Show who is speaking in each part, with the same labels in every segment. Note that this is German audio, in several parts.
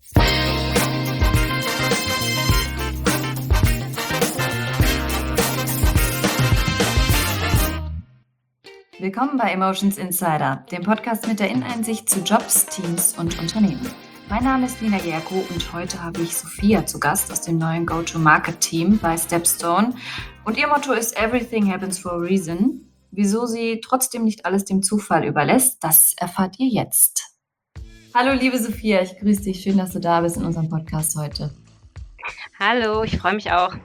Speaker 1: Willkommen bei Emotions Insider, dem Podcast mit der Inneneinsicht zu Jobs, Teams und Unternehmen. Mein Name ist Nina Jerko und heute habe ich Sophia zu Gast aus dem neuen Go-to-Market-Team bei Stepstone. Und ihr Motto ist Everything happens for a reason. Wieso sie trotzdem nicht alles dem Zufall überlässt, das erfahrt ihr jetzt. Hallo liebe Sophia, ich grüße dich. Schön, dass du da bist in unserem Podcast heute.
Speaker 2: Hallo, ich freue mich auch.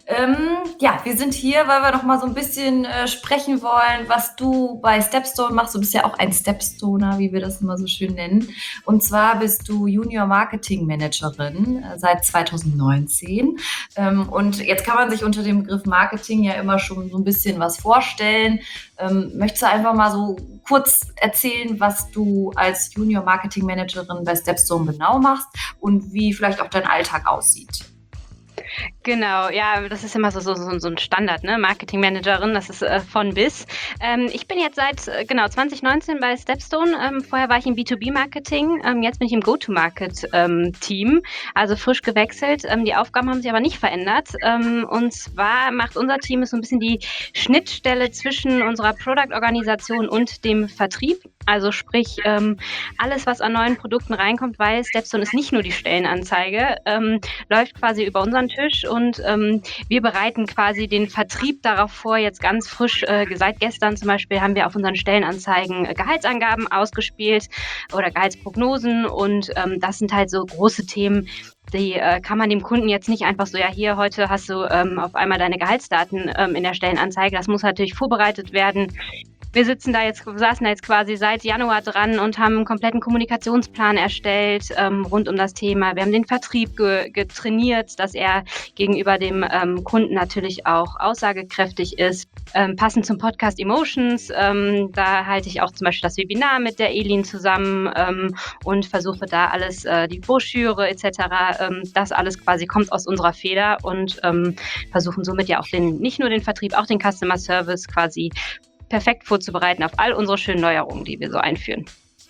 Speaker 1: Wir sind hier, weil wir noch mal so ein bisschen sprechen wollen, was du bei Stepstone machst. Du bist ja auch ein Stepstoner, wie wir das immer so schön nennen. Und zwar bist du Junior Marketing Managerin seit 2019. Und jetzt kann man sich unter dem Begriff Marketing ja immer schon so ein bisschen was vorstellen. Möchtest du einfach mal so kurz erzählen, was du als Junior Marketing Managerin bei Stepstone genau machst und wie vielleicht auch dein Alltag aussieht?
Speaker 2: Genau, ja, das ist immer so ein Standard, ne? Marketingmanagerin, das ist von bis. Ich bin jetzt seit 2019 bei Stepstone. Vorher war ich im B2B-Marketing, jetzt bin ich im Go-to-Market-Team, also frisch gewechselt. Die Aufgaben haben sich aber nicht verändert. Und zwar macht unser Team so ein bisschen die Schnittstelle zwischen unserer Product-Organisation und dem Vertrieb. Also sprich, alles, was an neuen Produkten reinkommt, weil Stepstone ist nicht nur die Stellenanzeige, läuft quasi über unseren Tisch und wir bereiten quasi den Vertrieb darauf vor, jetzt ganz frisch, seit gestern zum Beispiel haben wir auf unseren Stellenanzeigen Gehaltsangaben ausgespielt oder Gehaltsprognosen und das sind halt so große Themen, die kann man dem Kunden jetzt nicht einfach so, ja hier, heute hast du auf einmal deine Gehaltsdaten in der Stellenanzeige, das muss natürlich vorbereitet werden. Wir saßen da jetzt quasi seit Januar dran und haben einen kompletten Kommunikationsplan erstellt rund um das Thema. Wir haben den Vertrieb getrainiert, dass er gegenüber dem Kunden natürlich auch aussagekräftig ist. Passend zum Podcast Emotions, da halte ich auch zum Beispiel das Webinar mit der Elin zusammen und versuche da alles, die Broschüre etc., das alles quasi kommt aus unserer Feder und versuchen somit ja auch nicht nur den Vertrieb, auch den Customer Service quasi perfekt vorzubereiten auf all unsere schönen Neuerungen, die wir so einführen.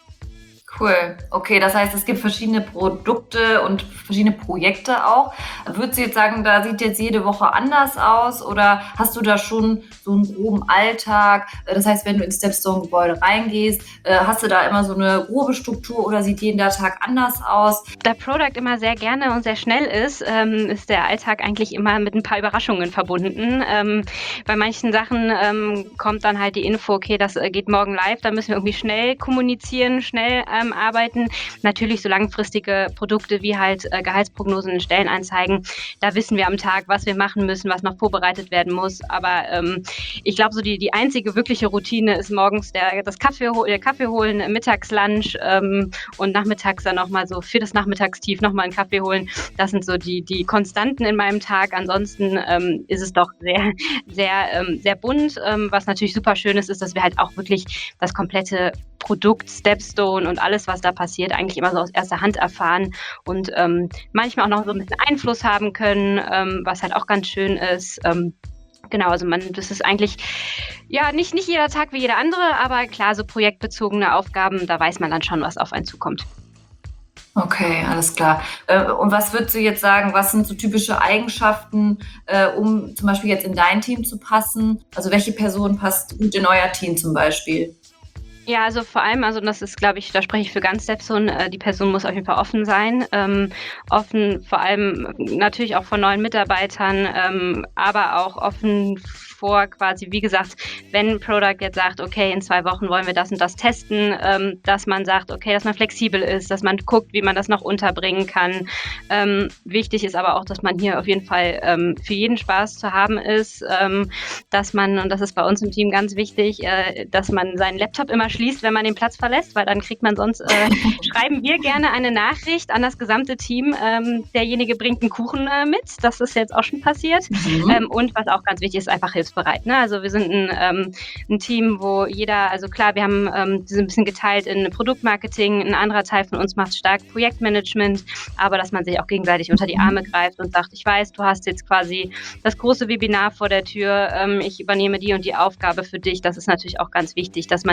Speaker 1: Cool. Okay, das heißt, es gibt verschiedene Produkte und verschiedene Projekte auch. Würdest du jetzt sagen, da sieht jetzt jede Woche anders aus oder hast du da schon so einen groben Alltag? Das heißt, wenn du ins Stepstone-Gebäude reingehst, hast du da immer so eine grobe Struktur oder sieht jeden Tag anders aus?
Speaker 2: Da Product immer sehr gerne und sehr schnell ist der Alltag eigentlich immer mit ein paar Überraschungen verbunden. Bei manchen Sachen kommt dann halt die Info, okay, das geht morgen live, da müssen wir irgendwie schnell kommunizieren, schnell arbeiten. Natürlich so langfristige Produkte wie halt Gehaltsprognosen und Stellenanzeigen. Da wissen wir am Tag, was wir machen müssen, was noch vorbereitet werden muss. Aber ich glaube, so die einzige wirkliche Routine ist morgens das Kaffee holen, Mittagslunch und nachmittags dann nochmal so für das Nachmittagstief nochmal einen Kaffee holen. Das sind so die Konstanten in meinem Tag. Ansonsten ist es doch sehr, sehr, sehr bunt. Was natürlich super schön ist, dass wir halt auch wirklich das komplette Produkt Stepstone und alles, was da passiert, eigentlich immer so aus erster Hand erfahren und manchmal auch noch so ein bisschen Einfluss haben können, was halt auch ganz schön ist. Genau, also das ist eigentlich ja nicht jeder Tag wie jeder andere, aber klar, so projektbezogene Aufgaben, da weiß man dann schon, was auf einen zukommt.
Speaker 1: Okay, alles klar. Und was würdest du jetzt sagen, was sind so typische Eigenschaften, um zum Beispiel jetzt in dein Team zu passen? Also welche Person passt gut in euer Team zum Beispiel?
Speaker 2: Ja, also vor allem, also das ist, glaube ich, da spreche ich für ganz Stepstone, die Person muss auf jeden Fall offen sein. Offen vor allem natürlich auch von neuen Mitarbeitern, aber auch offen vor quasi, wie gesagt, wenn ein Product jetzt sagt, okay, in 2 Wochen wollen wir das und das testen, dass man sagt, okay, dass man flexibel ist, dass man guckt, wie man das noch unterbringen kann. Wichtig ist aber auch, dass man hier auf jeden Fall für jeden Spaß zu haben ist, dass man, und das ist bei uns im Team ganz wichtig, dass man seinen Laptop immer schließt, wenn man den Platz verlässt, weil dann kriegt man sonst, schreiben wir gerne eine Nachricht an das gesamte Team, derjenige bringt einen Kuchen mit, das ist jetzt auch schon passiert. Und was auch ganz wichtig ist, einfach hilfsbereit. Ne? Also wir sind ein Team, wo jeder, also klar, wir haben wir sind ein bisschen geteilt in Produktmarketing, ein anderer Teil von uns macht stark Projektmanagement, aber dass man sich auch gegenseitig unter die Arme greift und sagt, ich weiß, du hast jetzt quasi das große Webinar vor der Tür, ich übernehme die und die Aufgabe für dich. Das ist natürlich auch ganz wichtig, dass man hier guckt,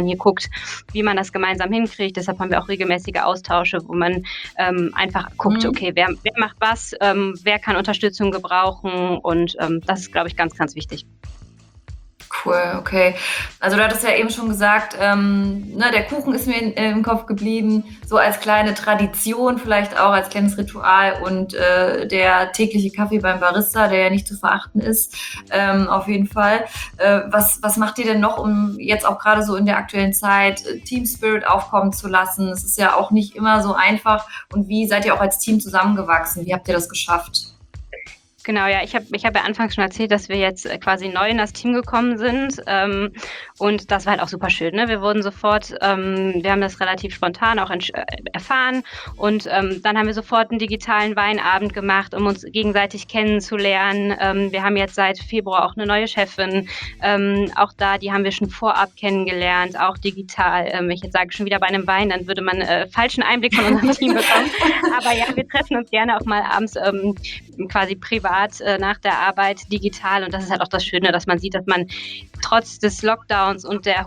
Speaker 2: guckt, wie man das gemeinsam hinkriegt. Deshalb haben wir auch regelmäßige Austausche, wo man einfach guckt, okay, wer macht was, wer kann Unterstützung gebrauchen und das ist, glaube ich, ganz, ganz wichtig.
Speaker 1: Cool, okay. Also du hattest ja eben schon gesagt, der Kuchen ist mir im Kopf geblieben, so als kleine Tradition, vielleicht auch als kleines Ritual und der tägliche Kaffee beim Barista, der ja nicht zu verachten ist, auf jeden Fall. Was macht ihr denn noch, um jetzt auch gerade so in der aktuellen Zeit Team Spirit aufkommen zu lassen? Es ist ja auch nicht immer so einfach. Und wie seid ihr auch als Team zusammengewachsen? Wie habt ihr das geschafft?
Speaker 2: Genau, ja, ich hab ja anfangs schon erzählt, dass wir jetzt quasi neu in das Team gekommen sind und das war halt auch super schön. Ne? Wir wurden sofort, wir haben das relativ spontan auch erfahren und dann haben wir sofort einen digitalen Weinabend gemacht, um uns gegenseitig kennenzulernen. Wir haben jetzt seit Februar auch eine neue Chefin, auch da, die haben wir schon vorab kennengelernt, auch digital. Wenn ich jetzt sage, schon wieder bei einem Wein, dann würde man falschen Einblick von unserem Team bekommen. Aber ja, wir treffen uns gerne auch mal abends quasi privat nach der Arbeit digital und das ist halt auch das Schöne, dass man sieht, dass man trotz des Lockdowns und der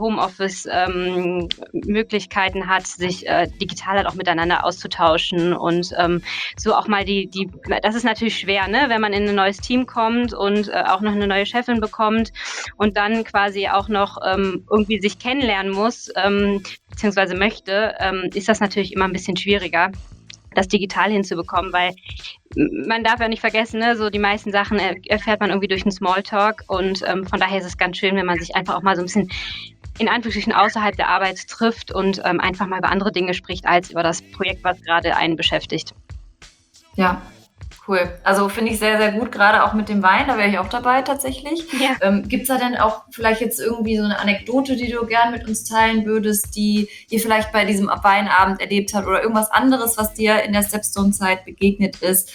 Speaker 2: Homeoffice-Möglichkeiten hat, sich digital halt auch miteinander auszutauschen und so auch mal das ist natürlich schwer, ne, wenn man in ein neues Team kommt und auch noch eine neue Chefin bekommt und dann quasi auch noch irgendwie sich kennenlernen muss, beziehungsweise möchte, ist das natürlich immer ein bisschen schwieriger, das digital hinzubekommen, weil man darf ja nicht vergessen, ne, so die meisten Sachen erfährt man irgendwie durch einen Smalltalk und von daher ist es ganz schön, wenn man sich einfach auch mal so ein bisschen in Anführungsstrichen außerhalb der Arbeit trifft und einfach mal über andere Dinge spricht, als über das Projekt, was gerade einen beschäftigt.
Speaker 1: Ja, cool. Also finde ich sehr, sehr gut, gerade auch mit dem Wein, da wäre ich auch dabei tatsächlich. Ja. Gibt es da denn auch vielleicht jetzt irgendwie so eine Anekdote, die du gern mit uns teilen würdest, die ihr vielleicht bei diesem Weinabend erlebt habt oder irgendwas anderes, was dir in der Stepstone-Zeit begegnet ist,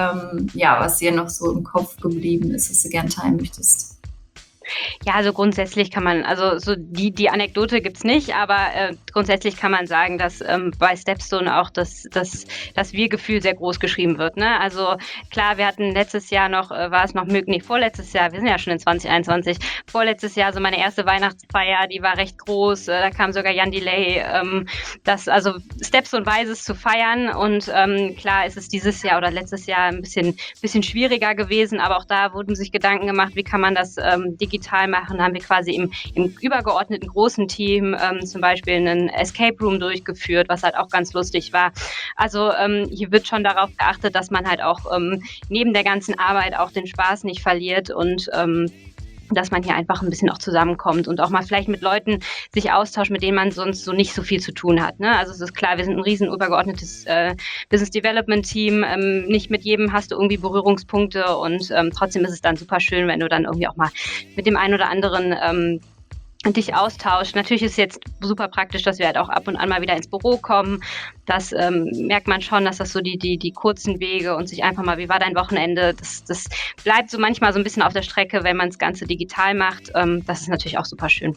Speaker 1: was dir noch so im Kopf geblieben ist, was du gern teilen möchtest?
Speaker 2: Ja, also grundsätzlich kann man, also so die Anekdote gibt's nicht, aber grundsätzlich kann man sagen, dass bei Stepstone auch das Wir-Gefühl sehr groß geschrieben wird. Ne? Also klar, wir hatten letztes Jahr noch, vorletztes Jahr, wir sind ja schon in 2021, vorletztes Jahr so meine erste Weihnachtsfeier, die war recht groß, da kam sogar Jan Delay, also Stepstone weiß es zu feiern und klar ist es dieses Jahr oder letztes Jahr ein bisschen schwieriger gewesen, aber auch da wurden sich Gedanken gemacht, wie kann man das digital machen, haben wir quasi im übergeordneten großen Team zum Beispiel einen Escape Room durchgeführt, was halt auch ganz lustig war. Also hier wird schon darauf geachtet, dass man halt auch neben der ganzen Arbeit auch den Spaß nicht verliert und dass man hier einfach ein bisschen auch zusammenkommt und auch mal vielleicht mit Leuten sich austauscht, mit denen man sonst so nicht so viel zu tun hat. Ne? Also es ist klar, wir sind ein riesen übergeordnetes Business Development Team. Nicht mit jedem hast du irgendwie Berührungspunkte und trotzdem ist es dann super schön, wenn du dann irgendwie auch mal mit dem einen oder anderen dich austauscht. Natürlich ist es jetzt super praktisch, dass wir halt auch ab und an mal wieder ins Büro kommen. Das merkt man schon, dass das so die kurzen Wege und sich einfach mal, wie war dein Wochenende, das bleibt so manchmal so ein bisschen auf der Strecke, wenn man das Ganze digital macht. Das ist natürlich auch super schön.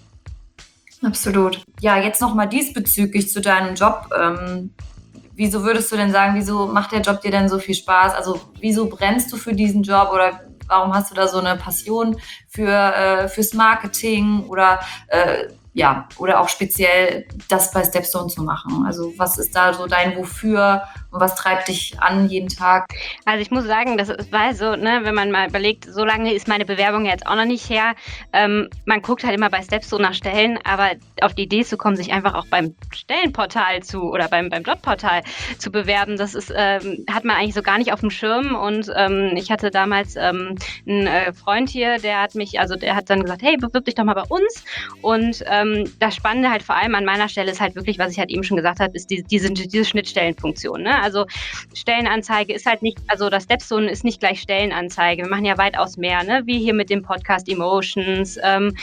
Speaker 1: Absolut. Ja, jetzt nochmal diesbezüglich zu deinem Job. Wieso würdest du denn sagen, wieso macht der Job dir denn so viel Spaß? Also wieso brennst du für diesen Job oder warum hast du da so eine Passion fürs Marketing oder oder auch speziell das bei Stepstone zu machen? Also was ist da so dein Wofür und was treibt dich an jeden Tag?
Speaker 2: Also ich muss sagen, das war so, ne, wenn man mal überlegt, so lange ist meine Bewerbung jetzt auch noch nicht her. Man guckt halt immer bei Stepstone nach Stellen, aber auf die Idee zu kommen, sich einfach auch beim Stellenportal oder beim Jobportal zu bewerben, das ist, hat man eigentlich so gar nicht auf dem Schirm. Und ich hatte damals einen Freund hier, der hat dann gesagt, hey, bewirb dich doch mal bei uns. Und das Spannende halt vor allem an meiner Stelle ist halt wirklich, was ich halt eben schon gesagt habe, ist diese Schnittstellenfunktion. Ne? Also Stellenanzeige ist halt nicht, also das Stepstone ist nicht gleich Stellenanzeige. Wir machen ja weitaus mehr, ne? Wie hier mit dem Podcast Emotions,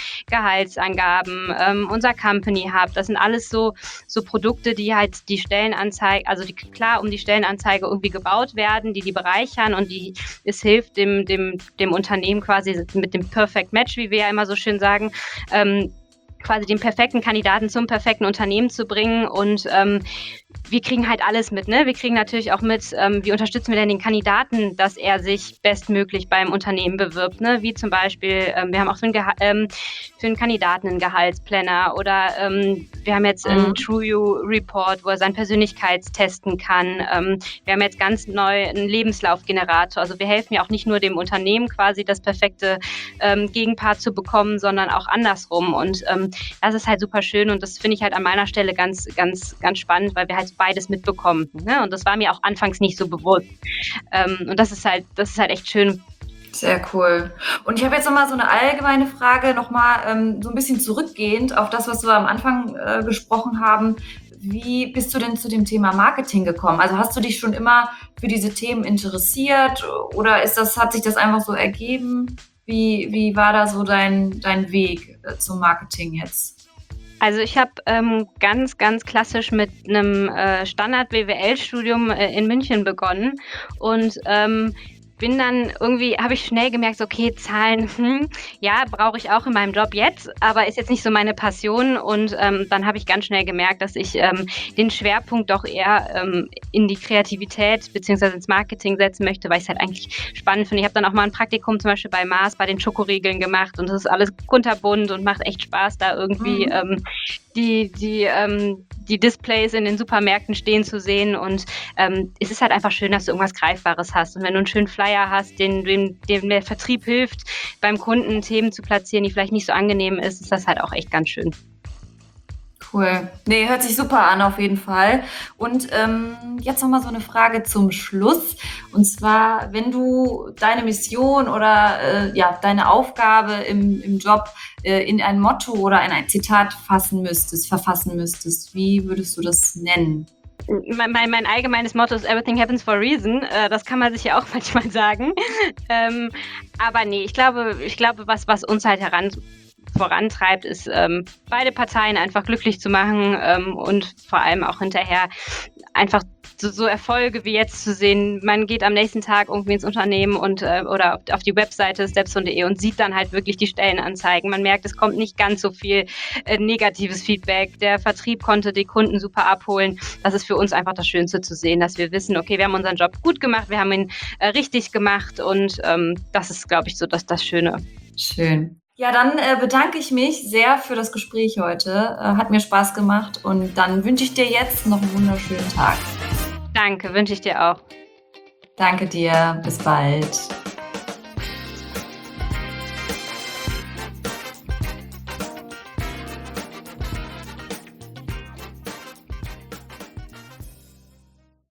Speaker 2: Gehaltsangaben, unser Company Hub. Das sind alles so Produkte, die halt die Stellenanzeige, also die klar um die Stellenanzeige irgendwie gebaut werden, die bereichern und es hilft dem Unternehmen quasi mit dem Perfect Match, wie wir ja immer so schön sagen, quasi den perfekten Kandidaten zum perfekten Unternehmen zu bringen. Und wir kriegen halt alles mit, ne? Wir kriegen natürlich auch mit, wie unterstützen wir denn den Kandidaten, dass er sich bestmöglich beim Unternehmen bewirbt, ne? Wie zum Beispiel, wir haben auch für einen Kandidaten einen Gehaltsplanner oder wir haben jetzt einen True You Report, wo er seinen Persönlichkeitstesten kann. Wir haben jetzt ganz neu einen Lebenslaufgenerator. Also wir helfen ja auch nicht nur dem Unternehmen quasi das perfekte Gegenpart zu bekommen, sondern auch andersrum. Und das ist halt super schön und das finde ich halt an meiner Stelle ganz, ganz, ganz spannend, weil wir halt beides mitbekommen. Ne? Und das war mir auch anfangs nicht so bewusst. Und das ist halt echt schön.
Speaker 1: Sehr cool. Und ich habe jetzt nochmal so eine allgemeine Frage, nochmal so ein bisschen zurückgehend auf das, was wir am Anfang gesprochen haben. Wie bist du denn zu dem Thema Marketing gekommen? Also hast du dich schon immer für diese Themen interessiert oder hat sich das einfach so ergeben? Wie war da so dein Weg zum Marketing jetzt?
Speaker 2: Also ich habe ganz, ganz klassisch mit einem Standard-BWL-Studium in München begonnen und bin dann irgendwie, habe ich schnell gemerkt, so, okay, Zahlen, ja, brauche ich auch in meinem Job jetzt, aber ist jetzt nicht so meine Passion. Und dann habe ich ganz schnell gemerkt, dass ich den Schwerpunkt doch eher in die Kreativität beziehungsweise ins Marketing setzen möchte, weil ich es halt eigentlich spannend finde. Ich habe dann auch mal ein Praktikum zum Beispiel bei Mars, bei den Schokoriegeln gemacht und das ist alles kunterbunt und macht echt Spaß, da irgendwie die Displays in den Supermärkten stehen zu sehen und es ist halt einfach schön, dass du irgendwas Greifbares hast und wenn du einen schönen Flyer hast, dem der Vertrieb hilft, beim Kunden Themen zu platzieren, die vielleicht nicht so angenehm ist das halt auch echt ganz schön.
Speaker 1: Cool. Nee, hört sich super an auf jeden Fall. Und jetzt nochmal so eine Frage zum Schluss. Und zwar, wenn du deine Mission oder deine Aufgabe im Job in ein Motto oder in ein Zitat verfassen müsstest, wie würdest du das nennen?
Speaker 2: Mein allgemeines Motto ist Everything happens for a reason. Das kann man sich ja auch manchmal sagen. Aber nee, ich glaube, was uns halt vorantreibt, ist beide Parteien einfach glücklich zu machen und vor allem auch hinterher einfach so Erfolge wie jetzt zu sehen. Man geht am nächsten Tag irgendwie ins Unternehmen und oder auf die Webseite stepstone.de und sieht dann halt wirklich die Stellenanzeigen. Man merkt, es kommt nicht ganz so viel negatives Feedback. Der Vertrieb konnte die Kunden super abholen. Das ist für uns einfach das Schönste zu sehen, dass wir wissen, okay, wir haben unseren Job gut gemacht, wir haben ihn richtig gemacht und das ist, glaube ich, so das Schöne.
Speaker 1: Schön. Ja, dann bedanke ich mich sehr für das Gespräch heute. Hat mir Spaß gemacht und dann wünsche ich dir jetzt noch einen wunderschönen Tag.
Speaker 2: Danke, wünsche ich dir auch.
Speaker 1: Danke dir, bis bald.